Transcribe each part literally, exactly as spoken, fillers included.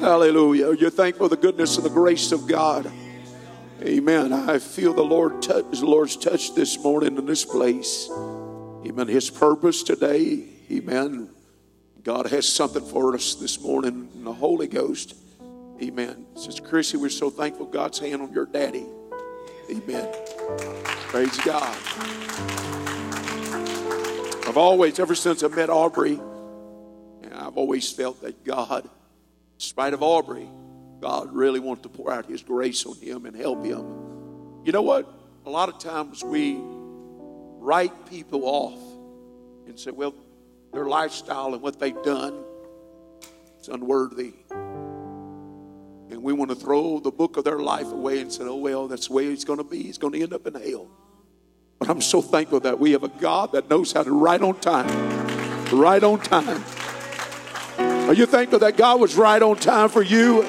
Hallelujah. You're thankful for the goodness and the grace of God. Amen. I feel the Lord touch, the Lord's touch this morning in this place. Amen. His purpose today. Amen. God has something for us this morning in the Holy Ghost. Amen. Sister Chrissy, we're so thankful God's hand on your daddy. Amen. Praise God. I've always, ever since I met Aubrey, I've always felt that God, in spite of Aubrey, God really wants to pour out His grace on him and help him. You know what? A lot of times we write people off and say, well, their lifestyle and what they've done is unworthy. And we want to throw the book of their life away and say, oh, well, that's the way it's going to be. He's going to end up in hell. But I'm so thankful that we have a God that knows how to right on time. Right on time. Are you thankful that God was right on time for you?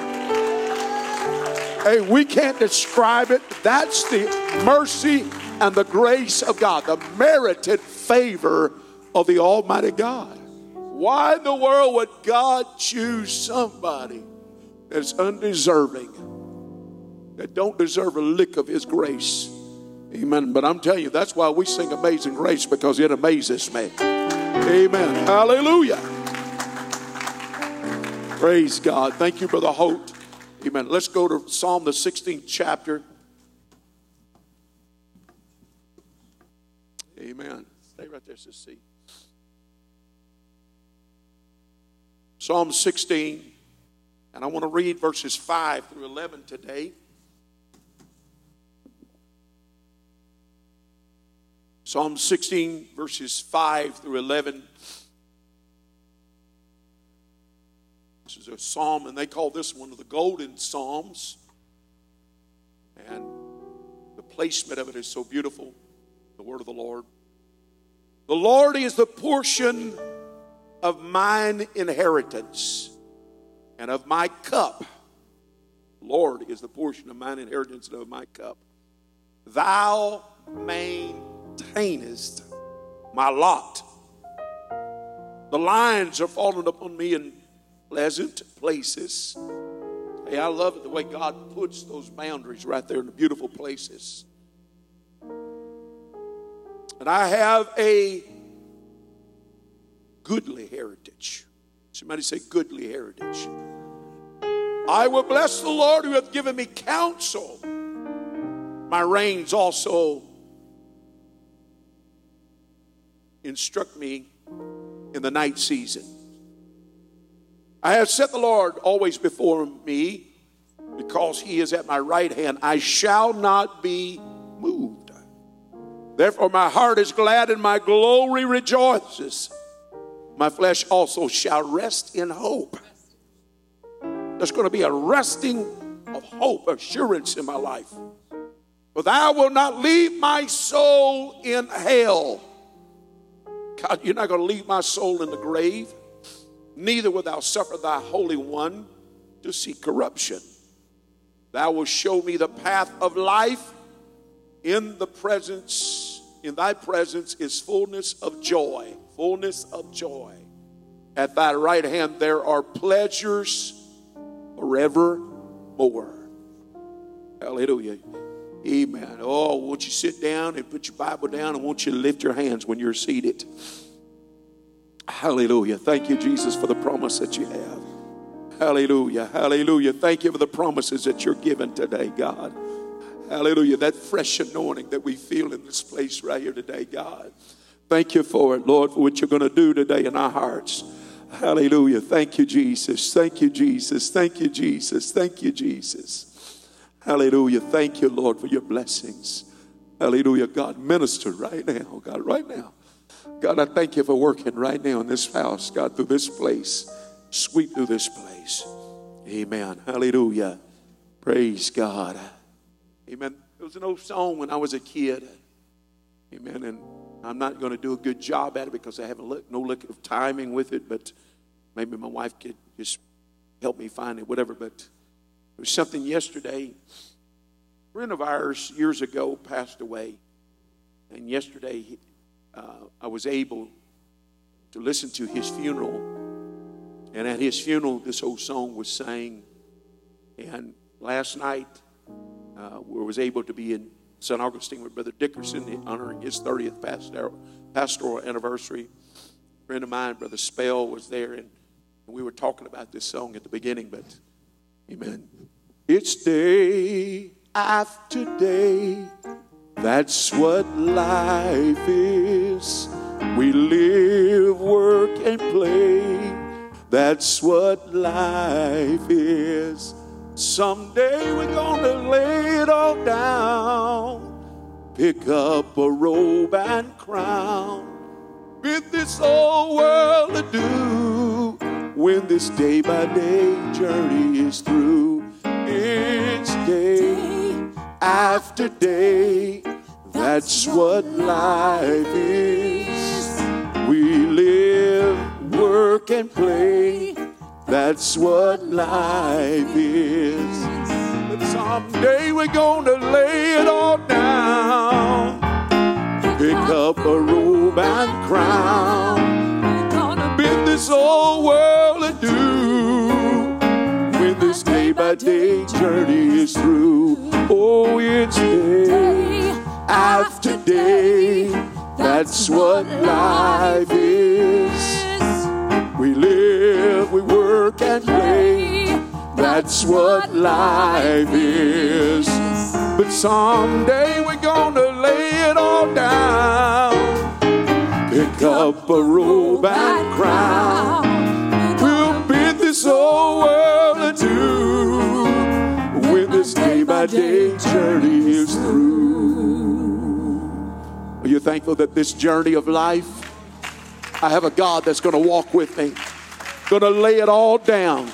Hey, we can't describe it. That's the mercy and the grace of God, the merited favor of the Almighty God. Why in the world would God choose somebody that's undeserving, that don't deserve a lick of His grace? Amen. But I'm telling you, that's why we sing Amazing Grace, because it amazes me. Amen. Hallelujah. Praise God. Thank you, Brother Holt. Amen. Let's go to Psalm the sixteenth chapter. Amen. Stay right there, sister. Psalm sixteen. And I want to read verses five through eleven today. Psalm sixteen, verses five through eleven. This is a psalm, and they call this one of the golden psalms. And the placement of it is so beautiful, the word of the Lord. The Lord is the portion of mine inheritance and of my cup. Lord is the portion of mine inheritance and of my cup. Thou maintainest my lot. The lines are fallen upon me in pleasant places. Hey, I love it the way God puts those boundaries right there in the beautiful places. And I have a goodly heritage. Somebody say goodly heritage. I will bless the Lord who hath given me counsel. My reins also instruct me in the night season. I have set the Lord always before me, because He is at my right hand. I shall not be moved. Therefore my heart is glad and my glory rejoices. My flesh also shall rest in hope. There's going to be a resting of hope, assurance in my life. For thou wilt not leave my soul in hell. God, you're not going to leave my soul in the grave. Neither wilt thou suffer thy Holy One to see corruption. Thou wilt show me the path of life. In the presence, in thy presence is fullness of joy. Fullness of joy. At thy right hand there are pleasures forevermore. Hallelujah. Amen. Oh, won't you sit down and put your Bible down, and won't you lift your hands when you're seated? Hallelujah. Thank you, Jesus, for the promise that you have. Hallelujah. Hallelujah. Thank you for the promises that you're given today, God. Hallelujah. That fresh anointing that we feel in this place right here today, God. Thank you for it, Lord, for what you're going to do today in our hearts. Hallelujah. Thank you, Jesus. Thank you, Jesus. Thank you, Jesus. Thank you, Jesus. Hallelujah. Thank you, Lord, for your blessings. Hallelujah. God, minister right now. God, right now. God, I thank you for working right now in this house. God, through this place. Sweep through this place. Amen. Hallelujah. Praise God. Amen. There was an old song when I was a kid. Amen. And I'm not going to do a good job at it because I haven't looked, no look of timing with it, but maybe my wife could just help me find it, whatever. But there was something yesterday. A friend of ours years ago passed away. And yesterday uh, I was able to listen to his funeral. And at his funeral, this old song was sang. And last night, uh, we was able to be in Saint Augustine with Brother Dickerson, honoring his thirtieth pastoral, pastoral anniversary. A friend of mine, Brother Spell, was there, and we were talking about this song at the beginning, but amen. It's day after day, that's what life is. We live, work, and play, that's what life is. Someday we're gonna lay it all down, pick up a robe and crown, with this old world to do, when this day-by-day journey is through. It's day after day, that's what life is. We live, work, and play, that's what life is. But someday we're gonna lay it all down, pick up a robe and crown, bid this old world adieu, when this day-by-day journey is through. Oh, it's day after day, that's what life is. We live, we work and play, that's what life is. But someday we're gonna lay it all down, pick up a robe and crown, we'll bid this old world adieu, when this day-by-day journey is through. Are you thankful that this journey of life, I have a God that's going to walk with me, going to lay it all down,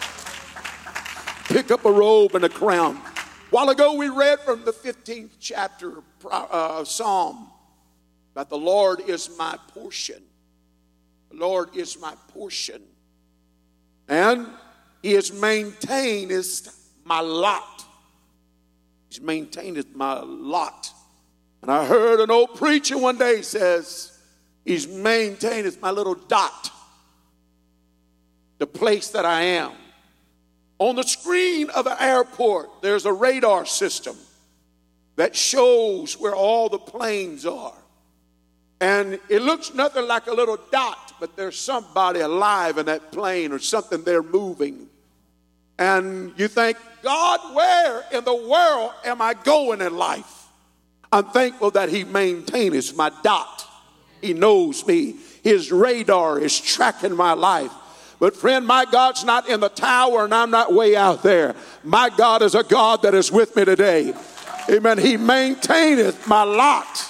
pick up a robe and a crown. A while ago we read from the fifteenth chapter uh, Psalm about the Lord is my portion. The Lord is my portion. And he has maintained my lot. He's maintained my lot. And I heard an old preacher one day says, he's maintained my little dot, the place that I am. On the screen of an airport, there's a radar system that shows where all the planes are. And it looks nothing like a little dot, but there's somebody alive in that plane or something they're moving. And you think, God, where in the world am I going in life? I'm thankful that he maintains my dot. He knows me. His radar is tracking my life. But friend, my God's not in the tower and I'm not way out there. My God is a God that is with me today. Amen. He maintaineth my lot.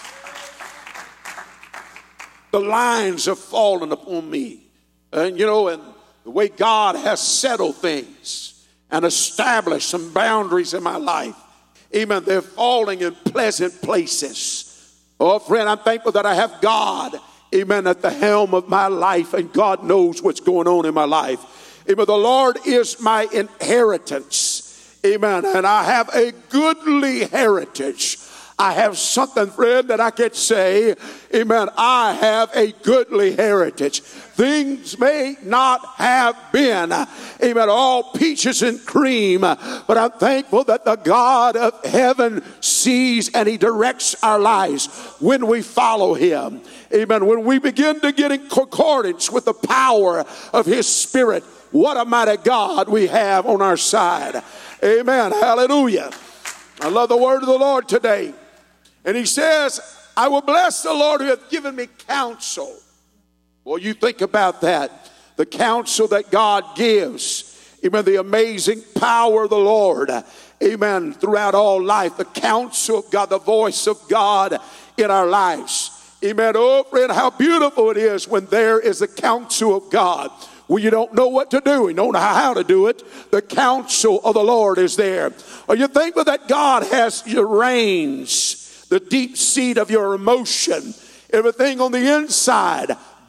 The lines have fallen upon me. And you know, and the way God has settled things and established some boundaries in my life. Amen. They're falling in pleasant places. Oh, friend, I'm thankful that I have God, amen, at the helm of my life, and God knows what's going on in my life. Amen. The Lord is my inheritance. Amen. And I have a goodly heritage. I have something, friend, that I can say, amen, I have a goodly heritage. Things may not have been, amen, all peaches and cream, but I'm thankful that the God of heaven sees and he directs our lives when we follow him. Amen. When we begin to get in concordance with the power of his Spirit, what a mighty God we have on our side. Amen. Hallelujah. I love the word of the Lord today. And he says, I will bless the Lord who hath given me counsel. Well, you think about that. The counsel that God gives. Amen. The amazing power of the Lord. Amen. Throughout all life. The counsel of God. The voice of God in our lives. Amen. Oh, friend, how beautiful it is when there is the counsel of God. When you don't know what to do, you don't know how to do it, the counsel of the Lord is there. Or you think that God has your reins, the deep seat of your emotion, everything on the inside.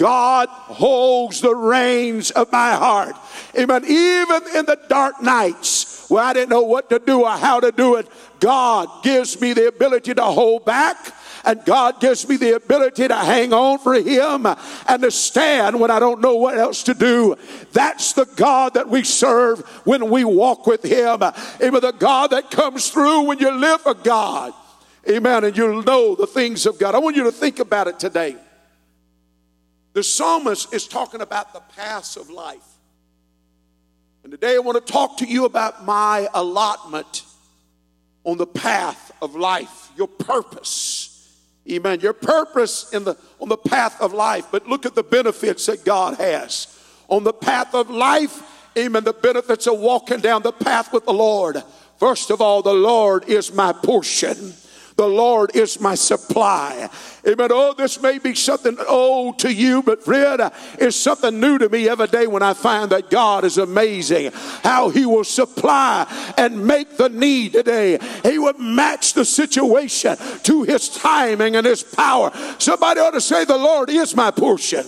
God holds the reins of my heart. Amen. Even in the dark nights where I didn't know what to do or how to do it, God gives me the ability to hold back. And God gives me the ability to hang on for him and to stand when I don't know what else to do. That's the God that we serve when we walk with him. Amen. The God that comes through when you live for God. Amen. And you'll know the things of God. I want you to think about it today. The psalmist is talking about the paths of life. And today I want to talk to you about my allotment on the path of life, your purpose. Amen. Your purpose in the on the path of life. But look at the benefits that God has. On the path of life, amen, the benefits of walking down the path with the Lord. First of all, the Lord is my portion. The Lord is my supply. Amen. Oh, this may be something old to you, but friend, it's something new to me every day when I find that God is amazing. How he will supply and make the need today. He will match the situation to his timing and his power. Somebody ought to say, the Lord is my portion.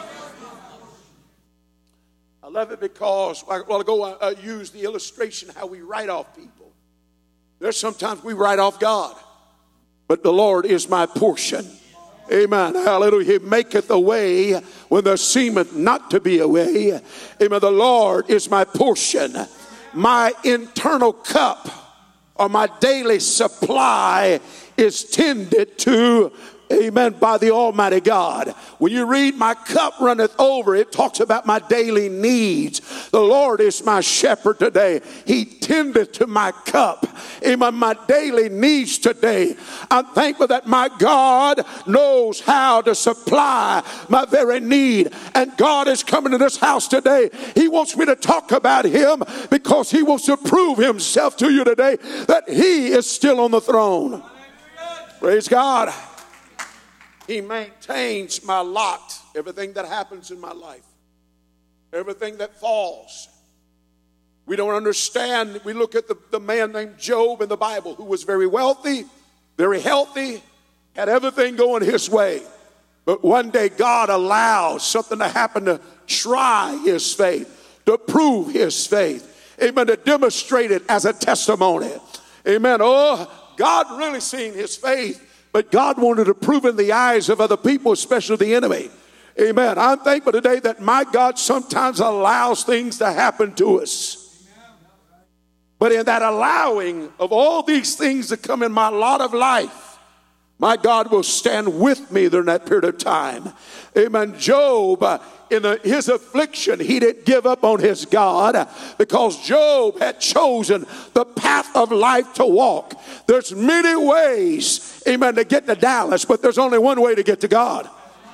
I love it because a while ago I used the illustration how we write off people. There's sometimes we write off God. But the Lord is my portion. Amen. Hallelujah. He maketh a way when there seemeth not to be a way. Amen. The Lord is my portion. My internal cup or my daily supply is tended to, amen, by the Almighty God. When you read my cup runneth over, it talks about my daily needs. The Lord is my shepherd today. He tendeth to my cup. Amen. My daily needs today. I'm thankful that my God knows how to supply my very need. And God is coming to this house today. He wants me to talk about him because he wants to prove himself to you today that he is still on the throne. Praise God. He maintains my lot, everything that happens in my life, everything that falls. We don't understand. We look at the, the man named Job in the Bible who was very wealthy, very healthy, had everything going his way. But one day God allowed something to happen to try his faith, to prove his faith. Amen. To demonstrate it as a testimony. Amen. Oh, God really seen his faith. But God wanted to prove in the eyes of other people, especially the enemy. Amen. I'm thankful today that my God sometimes allows things to happen to us. But in that allowing of all these things to come in my lot of life, my God will stand with me during that period of time. Amen. Job, uh, in a, his affliction, he didn't give up on his God uh, because Job had chosen the path of life to walk. There's many ways, amen, to get to Dallas, but there's only one way to get to God.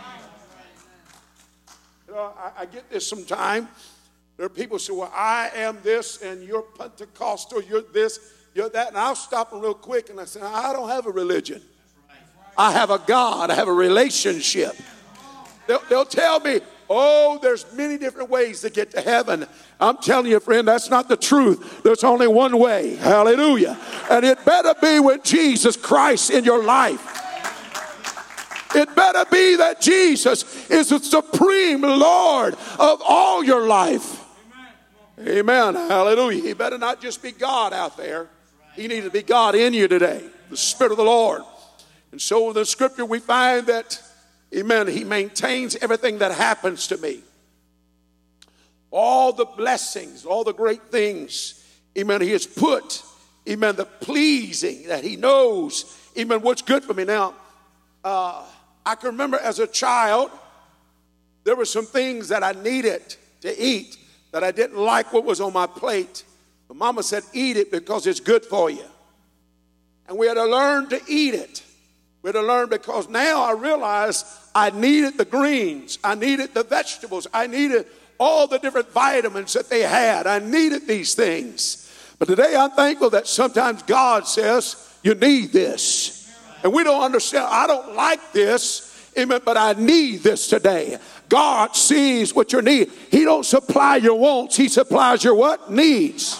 You know, I, I get this sometime. There are people who say, well, I am this and you're Pentecostal, you're this, you're that. And I'll stop them real quick and I say, I don't have a religion. I have a God. I have a relationship. They'll, they'll tell me, oh, there's many different ways to get to heaven. I'm telling you, friend, that's not the truth. There's only one way. Hallelujah. And it better be with Jesus Christ in your life. It better be that Jesus is the supreme Lord of all your life. Amen. Hallelujah. He better not just be God out there. He needs to be God in you today. The Spirit of the Lord. And so in the scripture we find that, amen, he maintains everything that happens to me. All the blessings, all the great things, amen, he has put, amen, the pleasing that he knows, amen, what's good for me. Now, uh, I can remember as a child, there were some things that I needed to eat that I didn't like what was on my plate. But Mama said, eat it because it's good for you. And we had to learn to eat it. We had to learn because now I realize I needed the greens. I needed the vegetables. I needed all the different vitamins that they had. I needed these things. But today I'm thankful that sometimes God says, you need this. And we don't understand. I don't like this, amen, but I need this today. God sees what you need. He don't supply your wants. He supplies your what? Needs.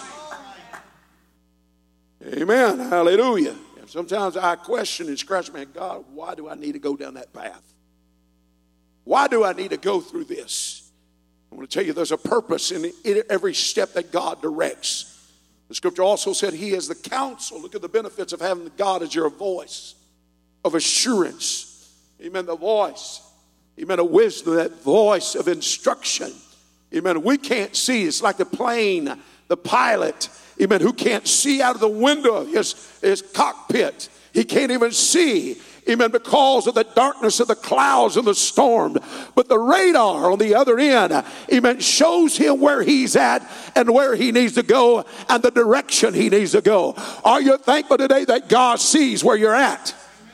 Amen. Hallelujah. And sometimes I question and scratch my head, God, why do I need to go down that path? Why do I need to go through this? I want to tell you there's a purpose in every step that God directs. The scripture also said he is the counsel. Look at the benefits of having God as your voice of assurance. Amen. The voice. Amen. A wisdom, that voice of instruction. Amen. We can't see. It's like the plane, the pilot, amen, who can't see out of the window of his, his cockpit. He can't even see, amen, because of the darkness of the clouds and the storm. But the radar on the other end, amen, shows him where he's at and where he needs to go and the direction he needs to go. Are you thankful today that God sees where you're at?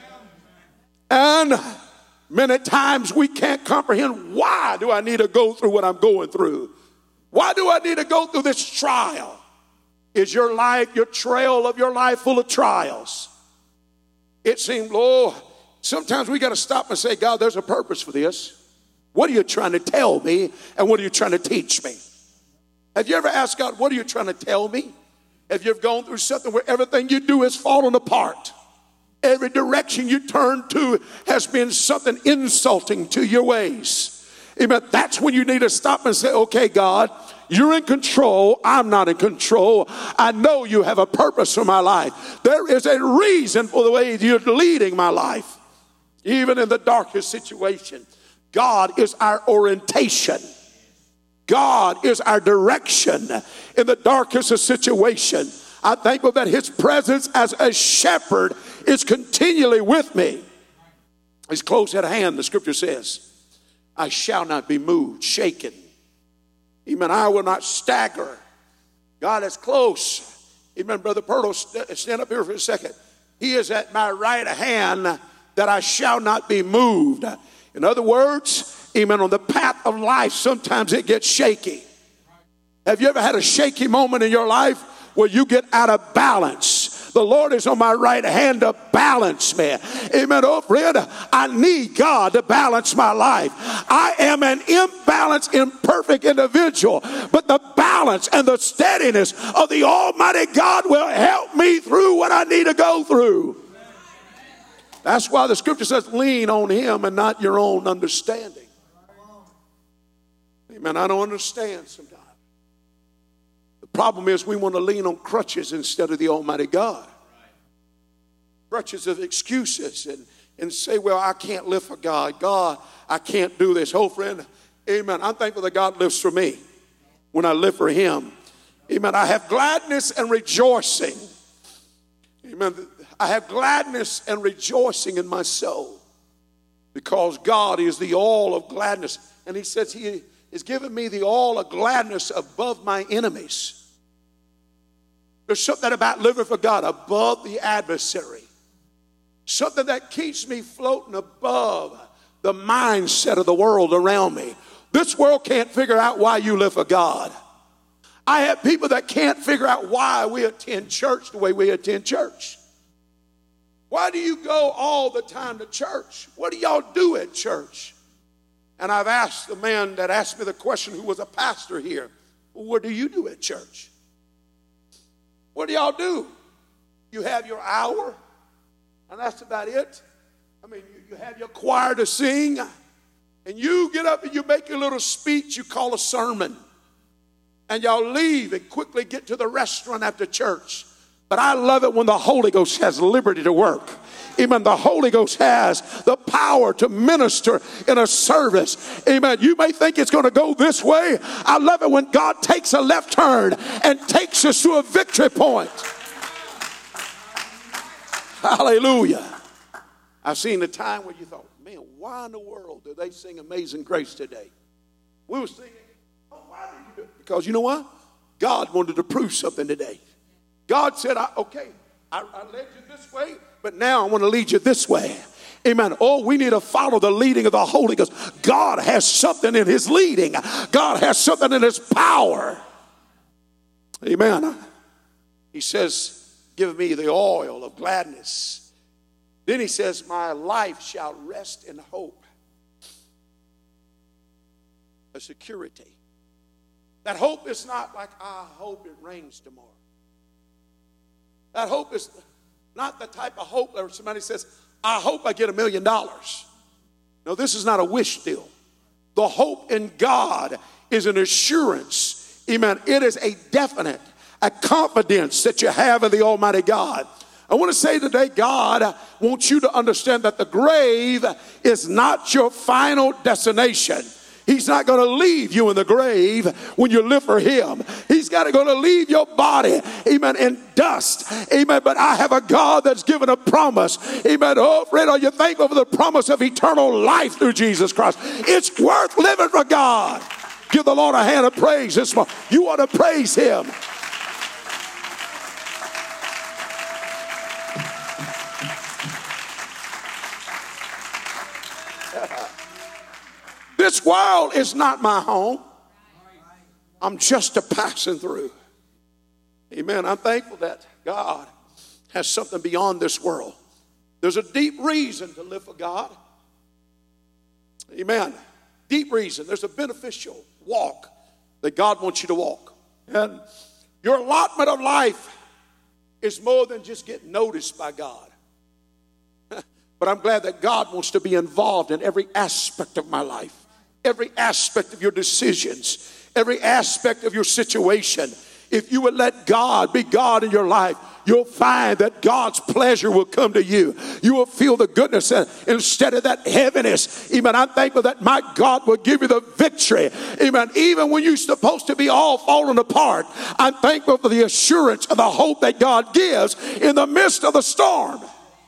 And many times we can't comprehend, why do I need to go through what I'm going through? Why do I need to go through this trial? Is your life, your trail of your life full of trials? It seemed, oh, sometimes we got to stop and say, God, there's a purpose for this. What are you trying to tell me? And what are you trying to teach me? Have you ever asked God, what are you trying to tell me? Have you ever gone through something where everything you do is falling apart? Every direction you turn to has been something insulting to your ways. Amen. That's when you need to stop and say, okay, God, you're in control. I'm not in control. I know you have a purpose for my life. There is a reason for the way you're leading my life. Even in the darkest situation, God is our orientation. God is our direction in the darkest of situation. I'm thankful that his presence as a shepherd is continually with me. He's close at hand, the scripture says. I shall not be moved, shaken. Amen. I will not stagger. God is close. Amen. Brother Perlo, stand up here for a second. He is at my right hand that I shall not be moved. In other words, amen, on the path of life, sometimes it gets shaky. Have you ever had a shaky moment in your life where you get out of balance? The Lord is on my right hand to balance me. Amen. Oh, friend, I need God to balance my life. I am an imbalanced, imperfect individual, but the balance and the steadiness of the Almighty God will help me through what I need to go through. That's why the scripture says, lean on him and not your own understanding. Amen. I don't understand sometimes. The problem is we want to lean on crutches instead of the Almighty God. Crutches of excuses and, and say, well, I can't live for God. God, I can't do this. Oh, friend, amen. I'm thankful that God lives for me when I live for him. Amen. I have gladness and rejoicing. Amen. I have gladness and rejoicing in my soul because God is the all of gladness. And he says he is giving me the all of gladness above my enemies. There's something about living for God above the adversary. Something that keeps me floating above the mindset of the world around me. This world can't figure out why you live for God. I have people that can't figure out why we attend church the way we attend church. Why do you go all the time to church? What do y'all do at church? And I've asked the man that asked me the question who was a pastor here, well, what do you do at church? What do y'all do? You have your hour, and that's about it. I mean, you, you have your choir to sing, and you get up and you make your little speech you call a sermon. And y'all leave and quickly get to the restaurant after church. But I love it when the Holy Ghost has liberty to work. Amen. The Holy Ghost has the power to minister in a service. Amen. You may think it's going to go this way. I love it when God takes a left turn and takes us to a victory point. Hallelujah. I've seen a time where you thought, man, why in the world do they sing Amazing Grace today? We were singing, oh, why did you do it? Because you know what? God wanted to prove something today. God said, okay, I, I led you this way, but now I want to lead you this way. Amen. Oh, we need to follow the leading of the Holy Ghost. God has something in his leading. God has something in his power. Amen. He says, give me the oil of gladness. Then he says, my life shall rest in hope. A security. That hope is not like, I hope it rains tomorrow. That hope is not the type of hope where somebody says, I hope I get a million dollars. No, this is not a wish deal. The hope in God is an assurance. Amen. It is a definite, a confidence that you have in the Almighty God. I want to say today, God wants you to understand that the grave is not your final destination. He's not going to leave you in the grave when you live for him. He's got going to leave your body, amen, in dust, amen. But I have a God that's given a promise, amen. Oh, friend, are you thankful for the promise of eternal life through Jesus Christ? It's worth living for God. Give the Lord a hand of praise this morning. You want to praise him. This world is not my home. I'm just a passing through. Amen. I'm thankful that God has something beyond this world. There's a deep reason to live for God. Amen. Deep reason. There's a beneficial walk that God wants you to walk. And your allotment of life is more than just getting noticed by God. But I'm glad that God wants to be involved in every aspect of my life. Every aspect of your decisions, every aspect of your situation. If you would let God be God in your life, you'll find that God's pleasure will come to you. You will feel the goodness instead of that heaviness. Amen. I'm thankful that my God will give you the victory. Amen. Even when you're supposed to be all falling apart, I'm thankful for the assurance of the hope that God gives in the midst of the storm.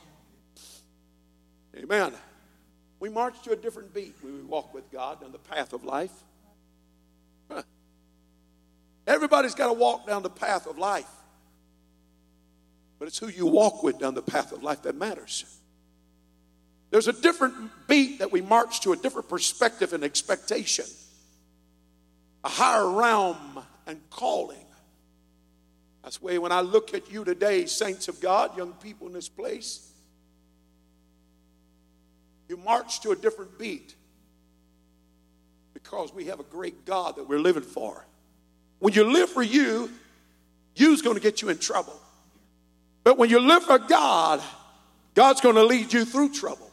Amen. We march to a different beat when we walk with God on the path of life. Huh. Everybody's got to walk down the path of life. But it's who you walk with down the path of life that matters. There's a different beat that we march to, a different perspective and expectation. A higher realm and calling. That's why when I look at you today, saints of God, young people in this place, you march to a different beat because we have a great God that we're living for. When you live for you, you's going to get you in trouble. But when you live for God, God's going to lead you through trouble.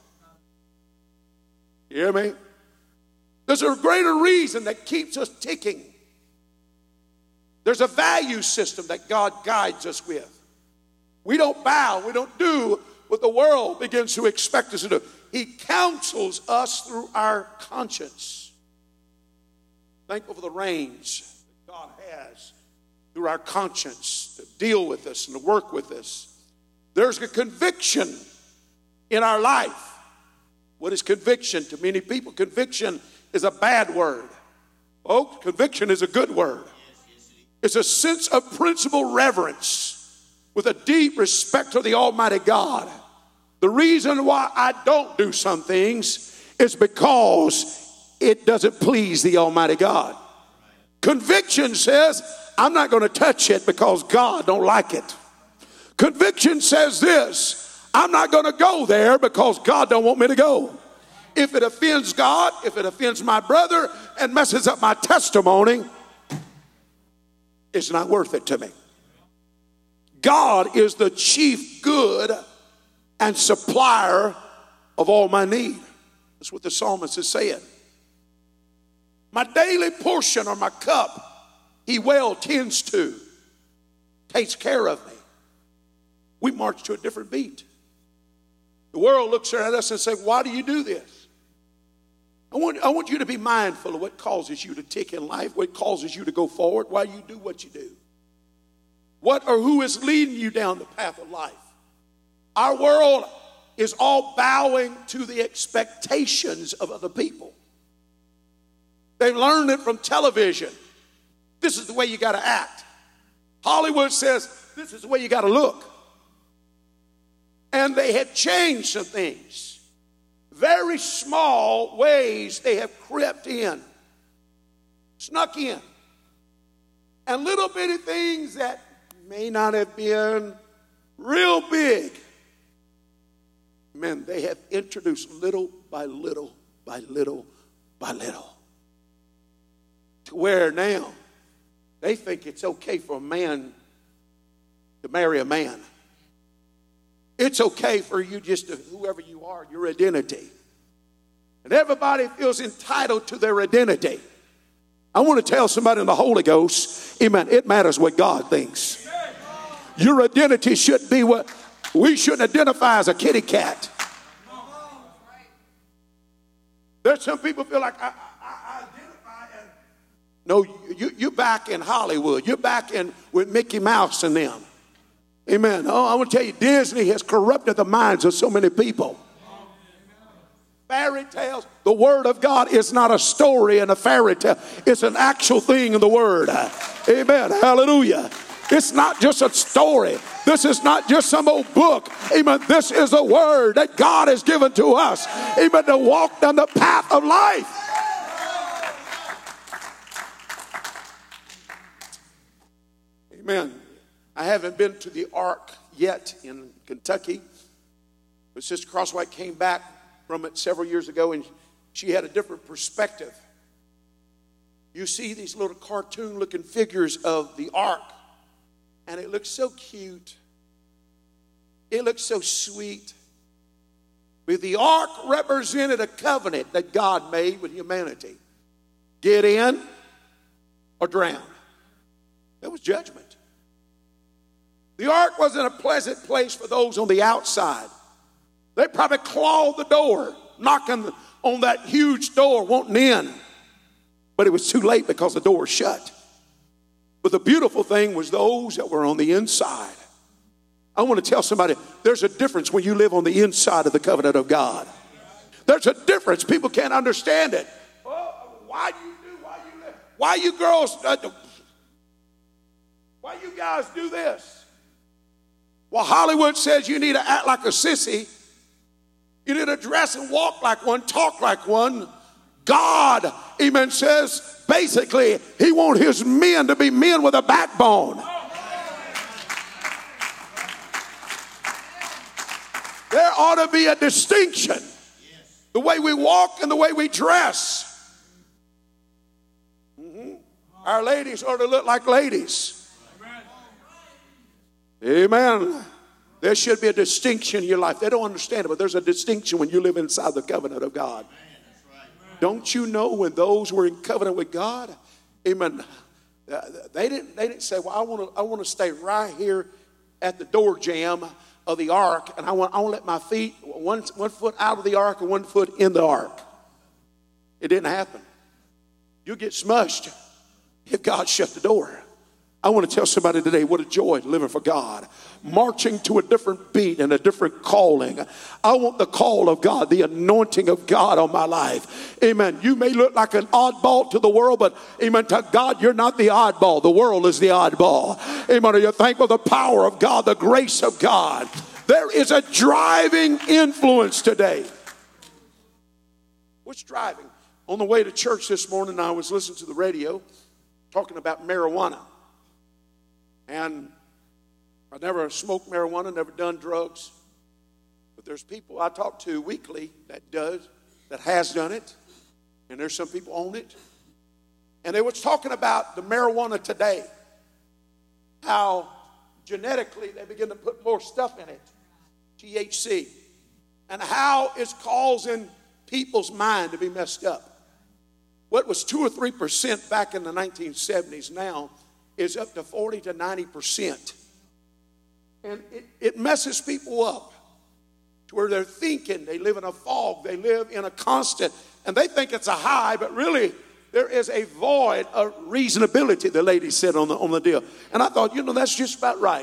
You hear me? There's a greater reason that keeps us ticking. There's a value system that God guides us with. We don't bow. We don't do what the world begins to expect us to do. He counsels us through our conscience. Thankful for the range that God has through our conscience to deal with us and to work with us. There's a conviction in our life. What is conviction to many people? Conviction is a bad word. Folks, conviction is a good word. It's a sense of principle reverence with a deep respect for the Almighty God. The reason why I don't do some things is because it doesn't please the Almighty God. Conviction says, I'm not going to touch it because God don't like it. Conviction says this, I'm not going to go there because God don't want me to go. If it offends God, if it offends my brother and messes up my testimony, it's not worth it to me. God is the chief good and supplier of all my need. That's what the psalmist is saying. My daily portion or my cup, he well tends to, takes care of me. We march to a different beat. The world looks at us and says, why do you do this? I want, I want you to be mindful of what causes you to tick in life, what causes you to go forward, why you do what you do. What or who is leading you down the path of life? Our world is all bowing to the expectations of other people. They've learned it from television. This is the way you got to act. Hollywood says, this is the way you got to look. And they have changed some things. Very small ways they have crept in, snuck in. And little bitty things that may not have been real big, man, they have introduced little by little by little by little. To where now they think it's okay for a man to marry a man. It's okay for you just to, whoever you are, your identity. And everybody feels entitled to their identity. I want to tell somebody in the Holy Ghost, amen, it matters what God thinks. Your identity should be what we shouldn't identify as a kitty cat. There's some people feel like I, I, I identify as, no, you, you're back in Hollywood. You're back in with Mickey Mouse and them. Amen. Oh, I want to tell you, Disney has corrupted the minds of so many people. Fairy tales. The Word of God is not a story and a fairy tale. It's an actual thing in the Word. Amen. Hallelujah. It's not just a story. This is not just some old book. Amen. This is a word that God has given to us. Amen. To walk down the path of life. Amen. I haven't been to the Ark yet in Kentucky. But Sister Crosswhite came back from it several years ago, and she had a different perspective. You see these little cartoon-looking figures of the Ark, and it looks so cute. It looks so sweet. But the Ark represented a covenant that God made with humanity. Get in or drown. That was judgment. The Ark wasn't a pleasant place for those on the outside. They probably clawed the door, knocking on that huge door, wanting in. But it was too late because the door was shut. But the beautiful thing was those that were on the inside. I want to tell somebody, there's a difference when you live on the inside of the covenant of God. There's a difference. People can't understand it. Oh, why do you do, why you live? Why you girls, uh, why you guys do this? Well, Hollywood says you need to act like a sissy. You need to dress and walk like one, talk like one. God, amen, says basically he wants his men to be men with a backbone. There ought to be a distinction. The way we walk and the way we dress. Mm-hmm. Our ladies ought to look like ladies. Amen. There should be a distinction in your life. They don't understand it, but there's a distinction when you live inside the covenant of God. Don't you know when those were in covenant with God? Amen. They didn't, they didn't say, well, I want to I want to stay right here at the door jamb of the ark, and I want, I want to let my feet, one, one foot out of the ark and one foot in the ark. It didn't happen. You'll get smushed if God shut the door. I want to tell somebody today what a joy living for God. Marching to a different beat and a different calling. I want the call of God, the anointing of God on my life. Amen. You may look like an oddball to the world, but amen, to God, you're not the oddball. The world is the oddball. Amen. Are you thankful for the power of God, the grace of God? There is a driving influence today. What's driving? On the way to church this morning, I was listening to the radio talking about marijuana. And I never smoked marijuana, never done drugs. But there's people I talk to weekly that does, that has done it. And there's some people on it. And they was talking about the marijuana today. How genetically they begin to put more stuff in it. T H C. And how it's causing people's mind to be messed up. What was two or three percent back in the nineteen seventies now is up to forty to ninety percent. And it, it messes people up to where they're thinking, they live in a fog, they live in a constant, and they think it's a high, but really there is a void of reasonability, the lady said on the, on the deal. And I thought, you know, that's just about right.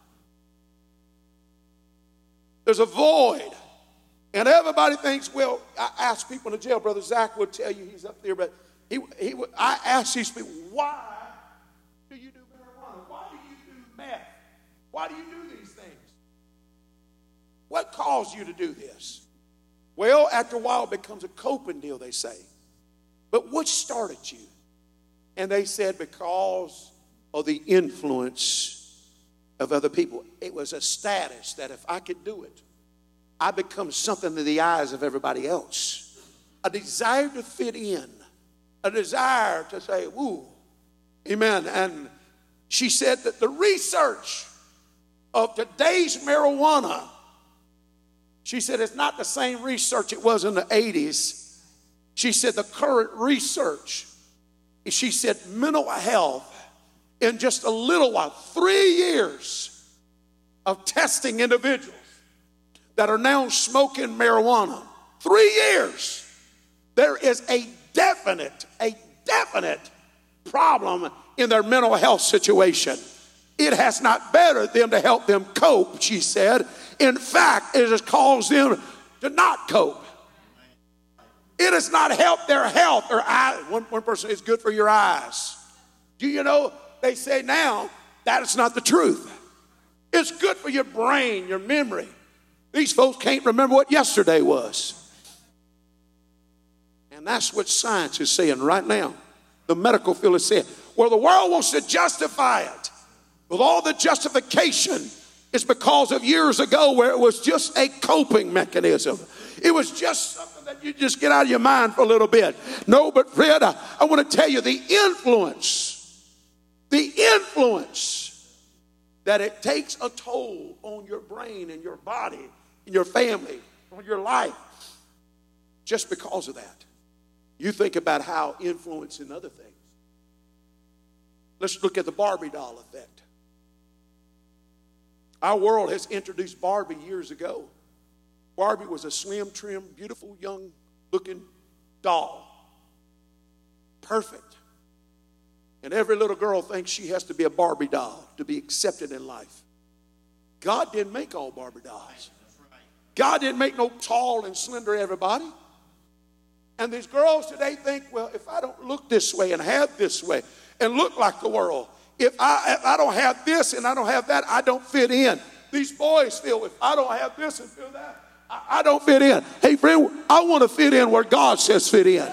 There's a void. And everybody thinks, well, I asked people in the jail, Brother Zach would tell you, he's up there, but he, he would, I asked these people, why do you do marijuana? Why do you do meth? Why do you do these things? What caused you to do this? Well, after a while, it becomes a coping deal, they say. But what started you? And they said, because of the influence of other people. It was a status that if I could do it, I become something in the eyes of everybody else. A desire to fit in. A desire to say, woo. Amen. And she said that the research of today's marijuana, she said it's not the same research it was in the eighties She said the current research, she said mental health in just a little while, three years of testing individuals that are now smoking marijuana. Three years. There is a definite, a definite problem in their mental health situation. It has not bettered them to help them cope, she said. In fact, it has caused them to not cope. It has not helped their health. Their eye, one, one person, it's good for your eyes. Do you know, they say now that is not the truth. It's good for your brain, your memory. These folks can't remember what yesterday was. And that's what science is saying right now. The medical field is saying, well, the world wants to justify it. With all the justification, it's because of years ago where it was just a coping mechanism. It was just something that you just get out of your mind for a little bit. No, but Fred, I, I want to tell you the influence, the influence that it takes a toll on your brain and your body and your family, on your life, just because of that. You think about how influence in other things. Let's look at the Barbie doll effect. Our world has introduced Barbie years ago. Barbie was a slim, trim, beautiful, young-looking doll. Perfect. And every little girl thinks she has to be a Barbie doll to be accepted in life. God didn't make all Barbie dolls. God didn't make no tall and slender everybody. And these girls today think, well, if I don't look this way and have this way and look like the world, if I, if I don't have this and I don't have that, I don't fit in. These boys feel, if I don't have this and feel that, I, I don't fit in. Hey, friend, I want to fit in where God says fit in.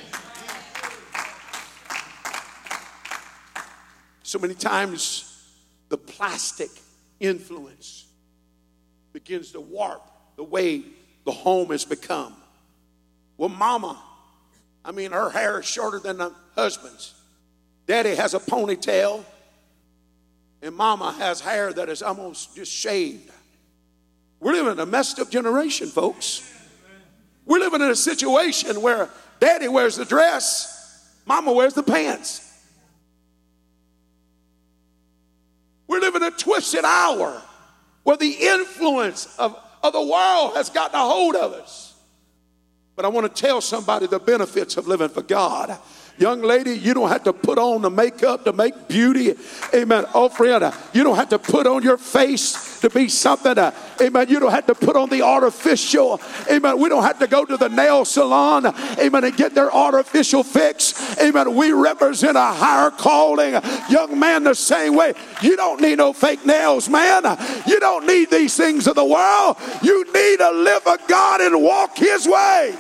So many times the plastic influence begins to warp the way the home has become. Well, mama, I mean, her hair is shorter than the husband's. Daddy has a ponytail, and mama has hair that is almost just shaved. We're living in a messed up generation, folks. We're living in a situation where daddy wears the dress, mama wears the pants. We're living a twisted hour where the influence of, of the world has gotten a hold of us. But I want to tell somebody the benefits of living for God. Young lady, you don't have to put on the makeup to make beauty. Amen. Oh, friend, you don't have to put on your face to be something. Uh, amen. You don't have to put on the artificial. Amen. We don't have to go to the nail salon. Amen. And get their artificial fix. Amen. We represent a higher calling. Young man, the same way. You don't need no fake nails, man. You don't need these things of the world. You need to live for God and walk His way.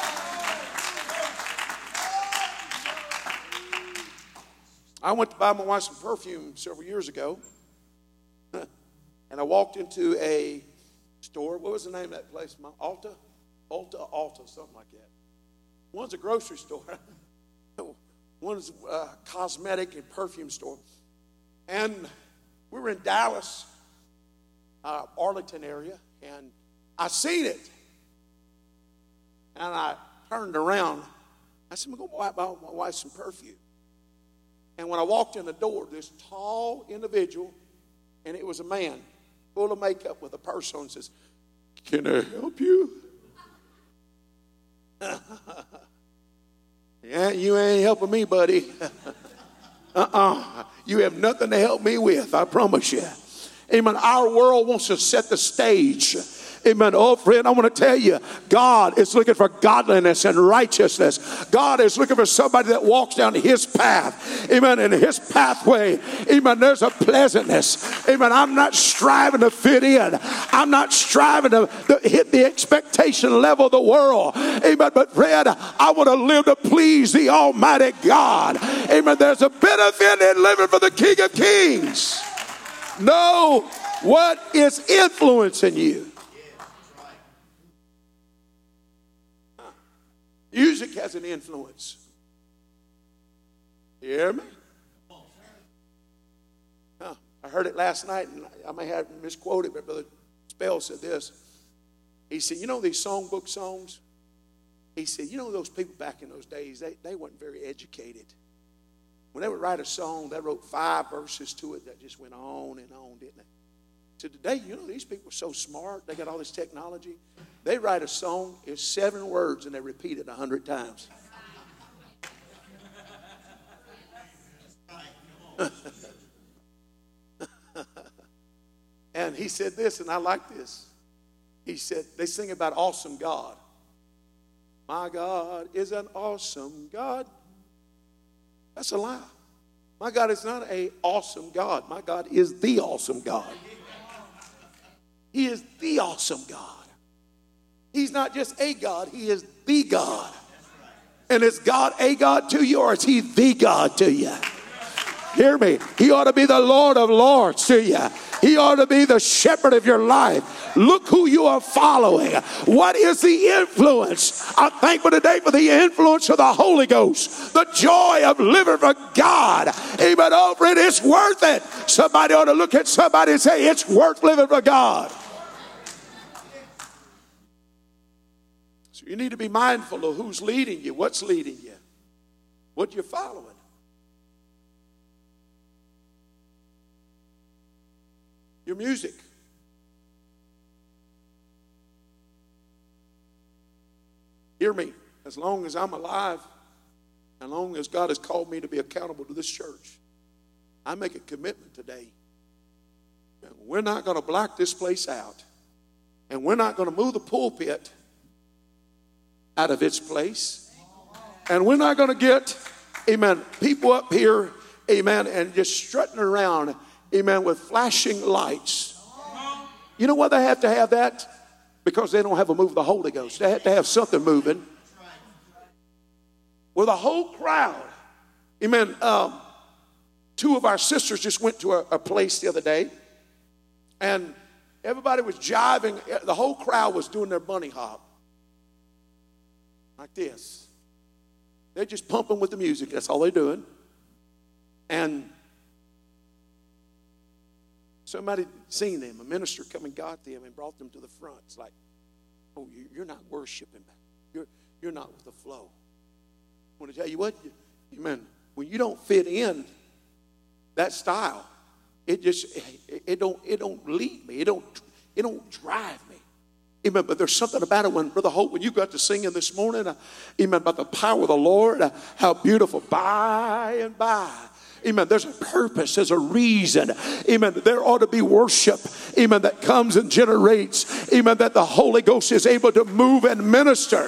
I went to buy my wife some perfume several years ago, and I walked into a store. What was the name of that place? My Alta? Alta, Alta, something like that. One's a grocery store. One's a cosmetic and perfume store. And we were in Dallas, uh, Arlington area, and I seen it. And I turned around. I said, I'm going to buy my wife some perfume. And when I walked in the door, this tall individual, and it was a man, full of makeup with a purse on, says, can I help you? Yeah, you ain't helping me, buddy. uh-uh. You have nothing to help me with, I promise you. Amen. Our world wants to set the stage. Amen. Oh, friend, I want to tell you, God is looking for godliness and righteousness. God is looking for somebody that walks down His path. Amen. In His pathway. Amen. There's a pleasantness. Amen. I'm not striving to fit in. I'm not striving to, to hit the expectation level of the world. Amen. But friend, I want to live to please the Almighty God. Amen. There's a benefit in living for the King of Kings. Know what is influencing you. Music has an influence. You hear me? Huh. I heard it last night, and I may have misquoted, but Brother Spell said this. He said, you know these songbook songs? he said, you know, those people back in those days, they, they weren't very educated. When they would write a song, they wrote five verses to it that just went on and on, didn't they? So today, you know, these people are so smart. They got all this technology. They write a song, it's seven words, and they repeat it a hundred times. And he said this, and I like this. He said, they sing about awesome God. My God is an awesome God. That's a lie. My God is not an awesome God. My God is the awesome God. He is the awesome God. He's not just a God, he is the God. And is God a God to you, or is he the God to you? Hear me. He ought to be the Lord of Lords to you. He ought to be the shepherd of your life. Look who you are following. What is the influence? I'm thankful today for the influence of the Holy Ghost. The joy of living for God. Amen. Over it, it's worth it. Somebody ought to look at somebody and say, it's worth living for God. So you need to be mindful of who's leading you, what's leading you, what you're following. Your music. Hear me. As long as I'm alive, as long as God has called me to be accountable to this church, I make a commitment today. We're not going to block this place out. And we're not going to move the pulpit out of its place. And we're not going to get, amen, people up here, amen, and just strutting around, amen, with flashing lights. You know why they have to have that? Because they don't have a move of the Holy Ghost. They have to have something moving. Well, the whole crowd, amen, um, two of our sisters just went to a, a place the other day, and everybody was jiving. The whole crowd was doing their bunny hop. Like this. They're just pumping with the music. That's all they're doing. And somebody seen them. A minister come and got them and brought them to the front. It's like, oh, you're not worshiping. You're, you're not with the flow. I want to tell you what, amen, when you don't fit in that style, it just, it, it don't, it don't lead me. It don't, it don't drive me. Amen. But there's something about it when, Brother Hope, when you got to singing this morning, uh, amen, about the power of the Lord, uh, how beautiful, by and by. Amen. There's a purpose. There's a reason. Amen. There ought to be worship. Amen. That comes and generates. Amen. That the Holy Ghost is able to move and minister.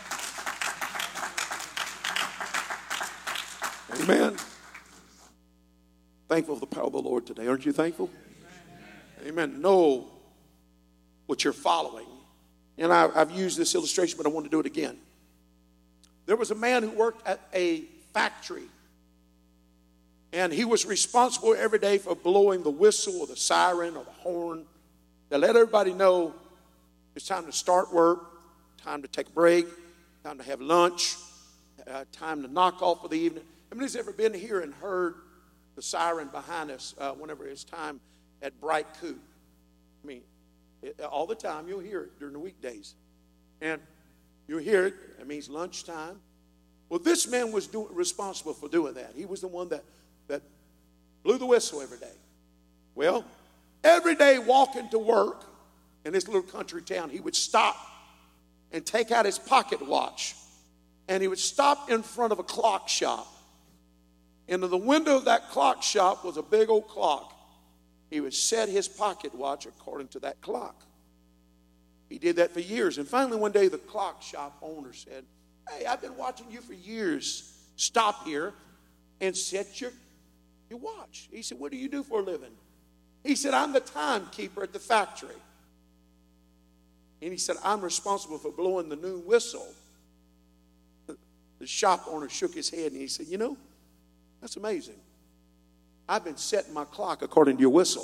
Amen. Thankful for the power of the Lord today. Aren't you thankful? Amen. Know what you're following. And I, I've used this illustration, but I want to do it again. There was a man who worked at a factory. And he was responsible every day for blowing the whistle or the siren or the horn to let everybody know it's time to start work, time to take a break, time to have lunch, uh, time to knock off for the evening. How many has ever been here and heard the siren behind us uh, whenever it's time at Bright Coop? I mean, it, all the time you'll hear it during the weekdays. And you'll hear it. It means lunchtime. Well, this man was doing, responsible for doing that. He was the one that that blew the whistle every day. Well, every day walking to work in this little country town, he would stop and take out his pocket watch, and he would stop in front of a clock shop. And in the window of that clock shop was a big old clock. He would set his pocket watch according to that clock. He did that for years. And finally one day the clock shop owner said, hey, I've been watching you for years. Stop here and set your Your watch. He said, what do you do for a living? He said, I'm the timekeeper at the factory. And he said, I'm responsible for blowing the noon whistle. The shop owner shook his head and he said, you know, that's amazing. I've been setting my clock according to your whistle.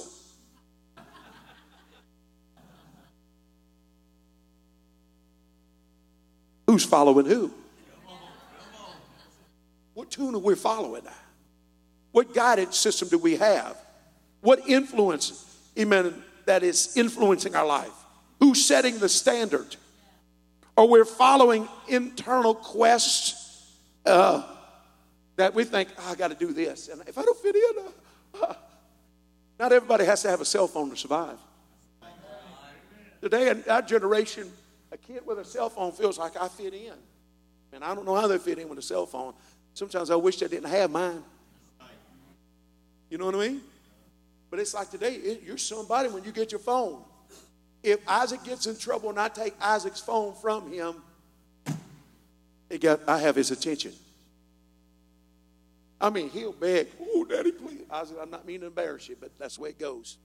Who's following who? What tune are we following? What guidance system do we have? What influence, amen, that is influencing our life? Who's setting the standard? or we're following internal quests uh, that we think, oh, I got to do this. And if I don't fit in, uh, uh, not everybody has to have a cell phone to survive. Today in our generation, a kid with a cell phone feels like I fit in. And I don't know how they fit in with a cell phone. Sometimes I wish they didn't have mine. You know what I mean? But it's like today, it, you're somebody when you get your phone. If Isaac gets in trouble and I take Isaac's phone from him, it got, I have his attention. I mean, he'll beg, oh, Daddy, please. Isaac, I'm not meaning to embarrass you, but that's the way it goes.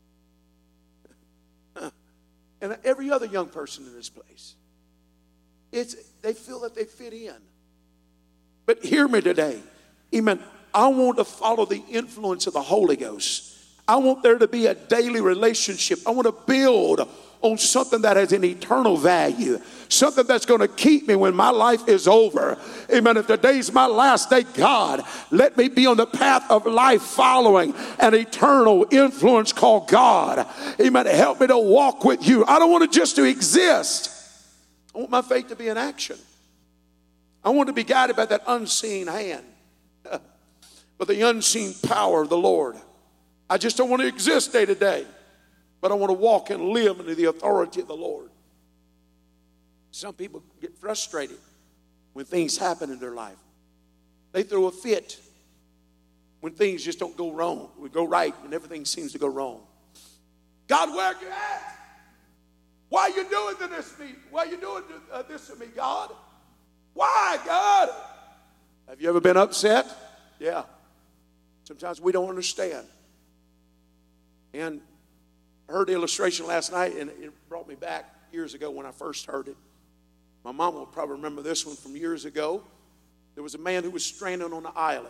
And every other young person in this place, it's they feel that they fit in. But hear me today. Amen. I want to follow the influence of the Holy Ghost. I want there to be a daily relationship. I want to build on something that has an eternal value, something that's going to keep me when my life is over. Amen. If today's my last day, God, let me be on the path of life following an eternal influence called God. Amen. Help me to walk with you. I don't want to just to exist. I want my faith to be in action. I want to be guided by that unseen hand, but the unseen power of the Lord. I just don't want to exist day to day, but I want to walk and live into the authority of the Lord. Some people get frustrated when things happen in their life. They throw a fit when things just don't go wrong. We go right and everything seems to go wrong. God, where are you at? Why are you doing this to me? Why are you doing this to me, God? Why, God? Have you ever been upset? Yeah. Sometimes we don't understand. And I heard the illustration last night, and it brought me back years ago when I first heard it. My mom will probably remember this one from years ago. There was a man who was stranded on an island.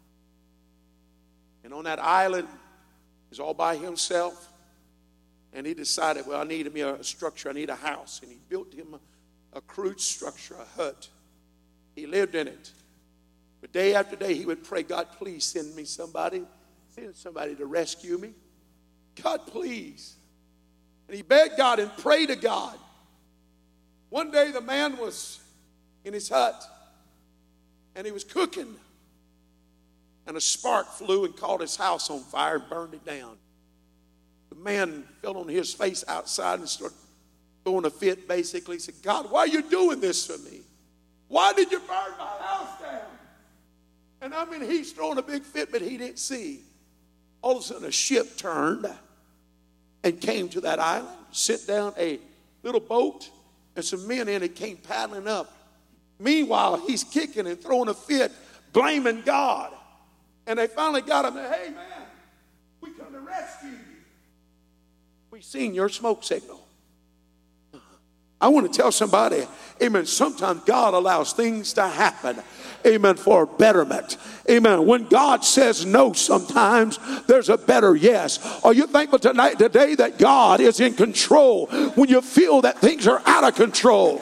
And on that island, he was all by himself. And he decided, well, I need me a structure. I need a house. And he built him a, a crude structure, a hut. He lived in it. But day after day, he would pray, God, please send me somebody. Send somebody to rescue me. God, please. And he begged God and prayed to God. One day the man was in his hut and he was cooking. And a spark flew and caught his house on fire and burned it down. The man fell on his face outside and started throwing a fit basically. He said, God, why are you doing this to me? Why did you burn my house down? And I mean, he's throwing a big fit, but he didn't see. All of a sudden, a ship turned and came to that island, sent down a little boat, and some men in it came paddling up. Meanwhile, he's kicking and throwing a fit, blaming God. And they finally got him. Hey, man, we come to rescue you. We seen your smoke signal. I want to tell somebody, amen, sometimes God allows things to happen, amen, for betterment. Amen. When God says no, sometimes there's a better yes. Are you thankful tonight, today that God is in control when you feel that things are out of control?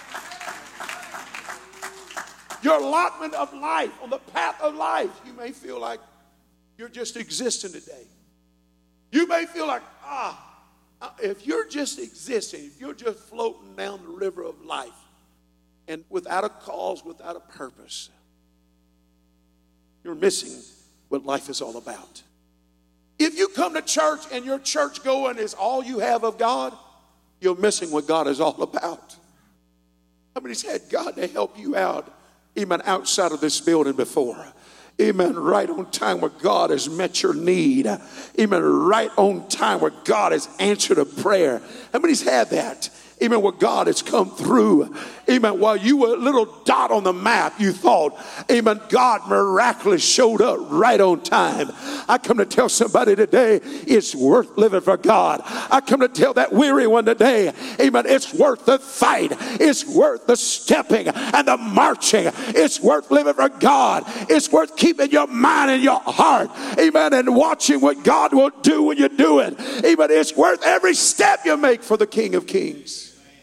Your allotment of life, on the path of life, you may feel like you're just existing today. You may feel like, ah, if you're just existing, if you're just floating down the river of life and without a cause, without a purpose, you're missing what life is all about. If you come to church and your church going is all you have of God, you're missing what God is all about. Somebody's had God to help you out, even outside of this building before. Amen. Right on time where God has met your need. Amen. Right on time where God has answered a prayer. How many's had that? Amen. Where God has come through. Amen. While you were a little dot on the map, you thought, amen, God miraculously showed up right on time. I come to tell somebody today, it's worth living for God. I come to tell that weary one today, amen, it's worth the fight. It's worth the stepping and the marching. It's worth living for God. It's worth keeping your mind and your heart, amen, and watching what God will do when you do it. Amen. It's worth every step you make for the King of Kings.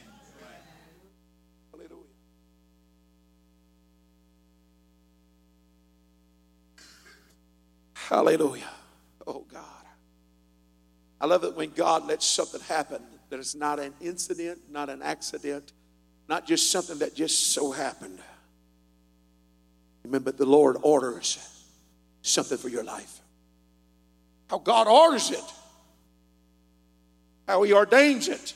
Hallelujah. Oh, God. I love it when God lets something happen that is not an incident, not an accident, Not just something that just so happened. Amen. But the Lord orders something for your life. How God orders it. How he ordains it.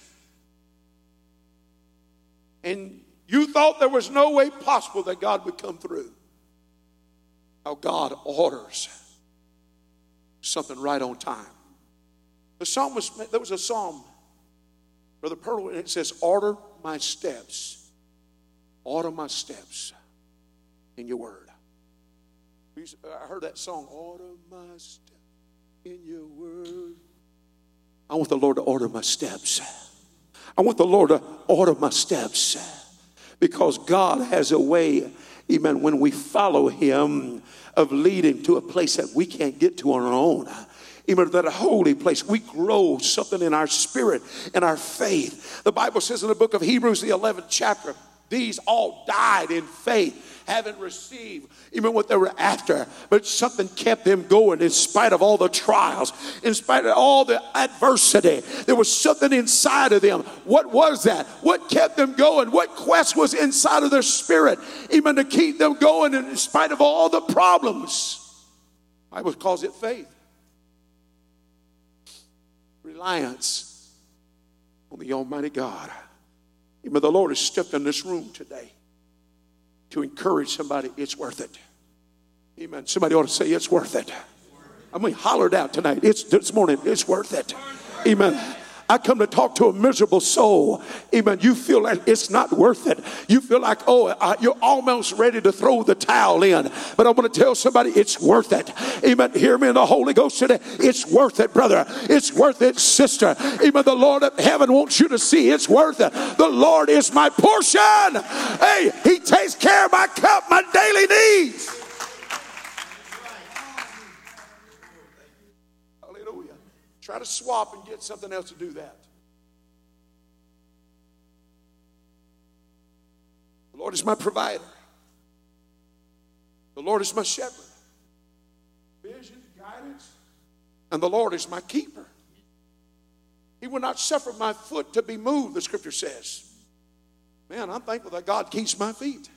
And you thought there was no way possible that God would come through. How God orders something right on time. The psalm was, there was a psalm, Brother Pearl, and it says, order my steps. Order my steps in your word. I heard that song, order my steps in your word. I want the Lord to order my steps. I want the Lord to order my steps. Because God has a way, amen, when we follow him, of leading to a place that we can't get to on our own. Even that holy place, we grow something in our spirit and our faith. The Bible says in the book of Hebrews, the eleventh chapter, these all died in faith, haven't received even what they were after, but something kept them going in spite of all the trials, in spite of all the adversity. There was something inside of them. What was that? What kept them going? What quest was inside of their spirit, even to keep them going in spite of all the problems? I would call it faith. Reliance on the Almighty God. Even the Lord has stepped in this room today to encourage somebody. It's worth it. Amen. Somebody ought to say it's worth it. I mean, hollered out tonight. It's this morning. It's worth it. Amen. I come to talk to a miserable soul. Amen. You feel like it's not worth it. You feel like, oh, uh, you're almost ready to throw the towel in. But I want to tell somebody it's worth it. Amen. Hear me in the Holy Ghost today. It's worth it, brother. It's worth it, sister. Amen. The Lord of heaven wants you to see it's worth it. The Lord is my portion. Hey, he takes care of my cup, my daily needs. Try to swap and get something else to do that. The Lord is my provider. The Lord is my shepherd. Vision, guidance, and the Lord is my keeper. He will not suffer my foot to be moved, the scripture says. Man, I'm thankful that God keeps my feet.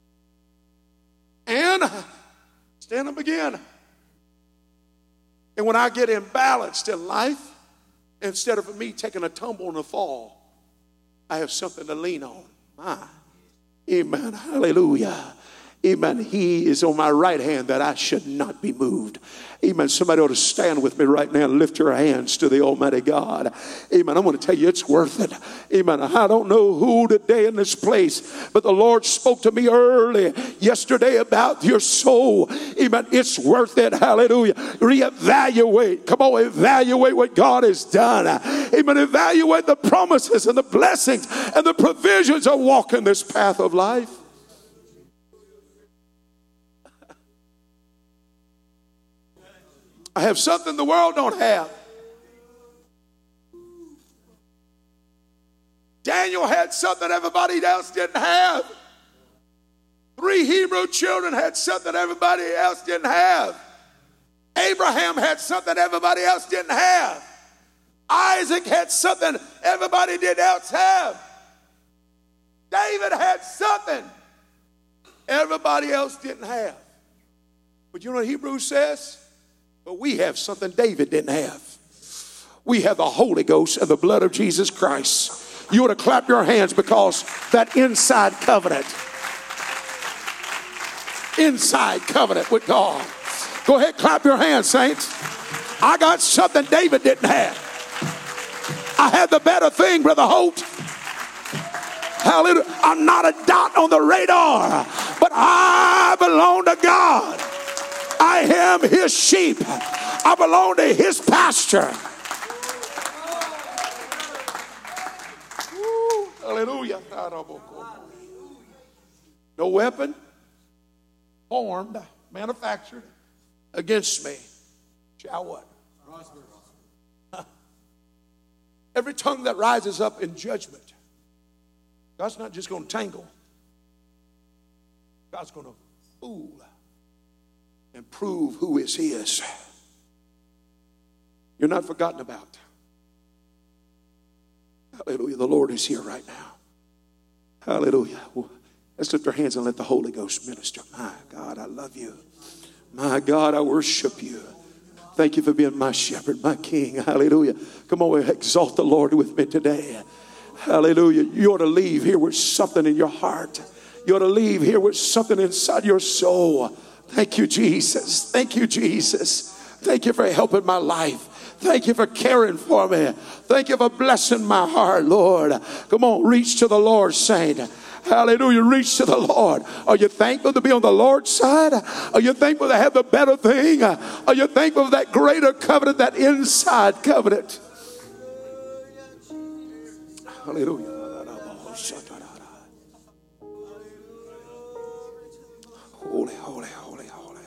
And stand up again. And when I get imbalanced in life, instead of me taking a tumble and a fall, I have something to lean on. My, amen, hallelujah. Amen. He is on my right hand that I should not be moved. Amen. Somebody ought to stand with me right now and lift your hands to the Almighty God. Amen. I'm going to tell you it's worth it. Amen. I don't know who today in this place, but the Lord spoke to me early yesterday about your soul. Amen. It's worth it. Hallelujah. Reevaluate. Come on, evaluate what God has done. Amen. Evaluate the promises and the blessings and the provisions of walking this path of life. I have something the world don't have. Daniel had something everybody else didn't have. Three Hebrew children had something everybody else didn't have. Abraham had something everybody else didn't have. Isaac had something everybody didn't else have. David had something everybody else didn't have. But you know what Hebrews says? But we have something David didn't have. We have the Holy Ghost and the blood of Jesus Christ. You ought to clap your hands because that inside covenant, inside covenant with God. Go ahead, clap your hands, saints. I got something David didn't have. I had the better thing, Brother Holt. Hallelujah. I'm not a dot on the radar, but I belong to God. I am his sheep. I belong to his pasture. Woo, hallelujah. No weapon formed, manufactured against me shall what? Prosper. Every tongue that rises up in judgment, God's not just going to tangle. God's going to fool and prove who is his. You're not forgotten about. Hallelujah. The Lord is here right now. Hallelujah. Let's lift our hands and let the Holy Ghost minister. My God, I love you. My God, I worship you. Thank you for being my shepherd, my king. Hallelujah. Come on, exalt the Lord with me today. Hallelujah. You ought to leave here with something in your heart. You ought to leave here with something inside your soul. Thank you, Jesus. Thank you, Jesus. Thank you for helping my life. Thank you for caring for me. Thank you for blessing my heart, Lord. Come on, reach to the Lord, saint. Hallelujah. Reach to the Lord. Are you thankful to be on the Lord's side? Are you thankful to have the better thing? Are you thankful for that greater covenant, that inside covenant? Hallelujah. Holy, holy, holy, holy.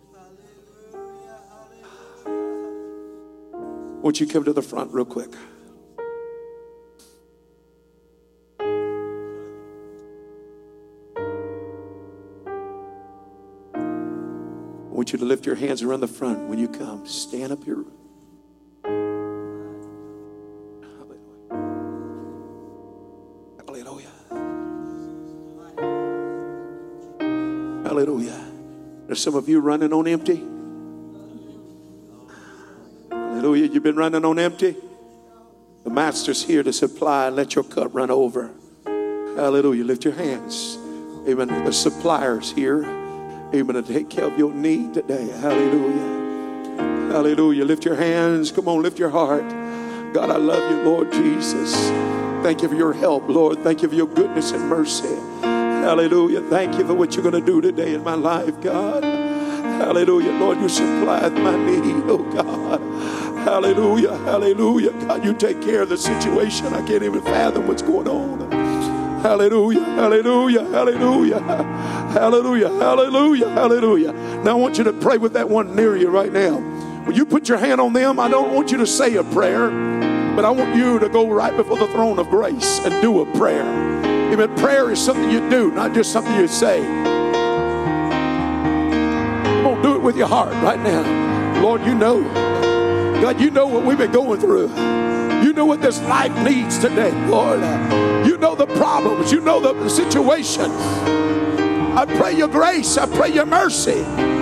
Won't you come to the front real quick? I want you to lift your hands around the front when you come. Stand up here. Hallelujah. Hallelujah. There's some of you running on empty. Hallelujah. You've been running on empty. The Master's here to supply and let your cup run over. Hallelujah. Lift your hands. Amen. The supplier's here. Amen. To take care of your need today. Hallelujah. Hallelujah. Lift your hands. Come on, lift your heart. God, I love you, Lord Jesus. Thank you for your help, Lord. Thank you for your goodness and mercy. Hallelujah. Thank you for what you're going to do today in my life, God. Hallelujah. Lord, you supplied my need, oh God. Hallelujah. Hallelujah. God, you take care of the situation. I can't even fathom what's going on. Hallelujah, hallelujah, hallelujah, hallelujah, hallelujah, hallelujah. Now I want you to pray with that one near you right now. When you put your hand on them, I don't want you to say a prayer, but I want you to go right before the throne of grace and do a prayer. Amen. Prayer is something you do, not just something you say. Come on, do it with your heart right now. Lord, you know. God, you know what we've been going through. You know what this life needs today, Lord. You know the problems. You know the situation. I pray your grace. I pray your mercy.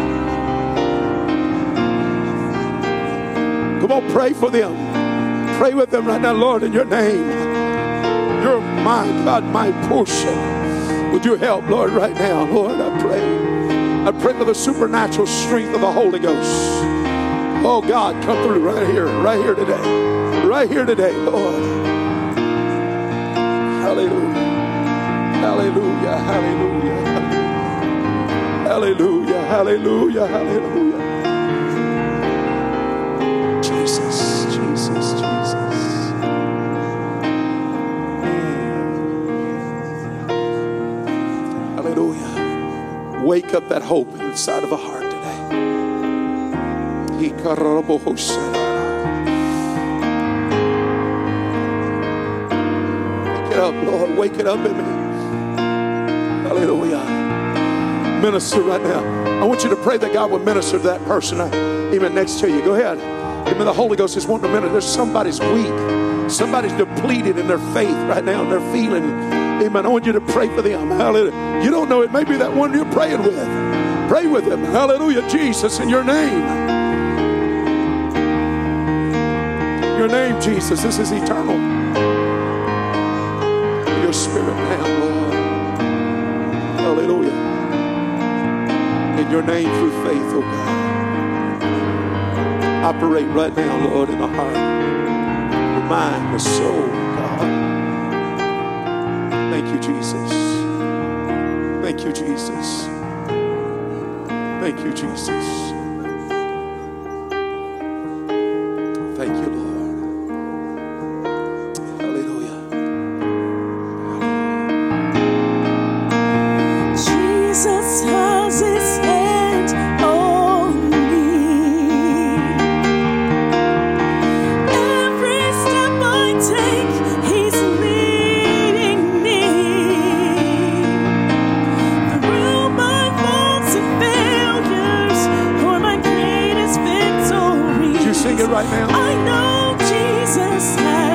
Come on, pray for them. Pray with them right now, Lord, in your name. You're my God, my portion. Would you help, Lord, right now? Lord, I pray. I pray for the supernatural strength of the Holy Ghost. Oh, God, come through right here, right here today. Right here today, Lord. Hallelujah. Hallelujah. Hallelujah. Hallelujah. Hallelujah. Hallelujah. Jesus, Jesus, Jesus. Hallelujah. Wake up that hope inside of a heart today. Wake it up, Lord. Wake it up in me. Hallelujah. Minister right now. I want you to pray that God will minister to that person even next to you. Go ahead. Amen. The Holy Ghost is wanting to minister. There's somebody's weak. Somebody's depleted in their faith right now. And they're feeling, amen. I want you to pray for them. Hallelujah. You don't know, it may be that one you're praying with. Pray with them. Hallelujah. Jesus, in your name. Your name, Jesus. This is eternal. Your spirit now, Lord. Hallelujah. In your name through faith, oh God. Operate right now, Lord, in the heart, the mind, the soul, God. Thank you, Jesus. Thank you, Jesus. Thank you, Jesus. Thank you, Lord. Hallelujah. Jesus has his hand on me. Every step I take, he's leading me. Through my faults and failures, for my greatest victory. Would you sing it right now? I know Jesus has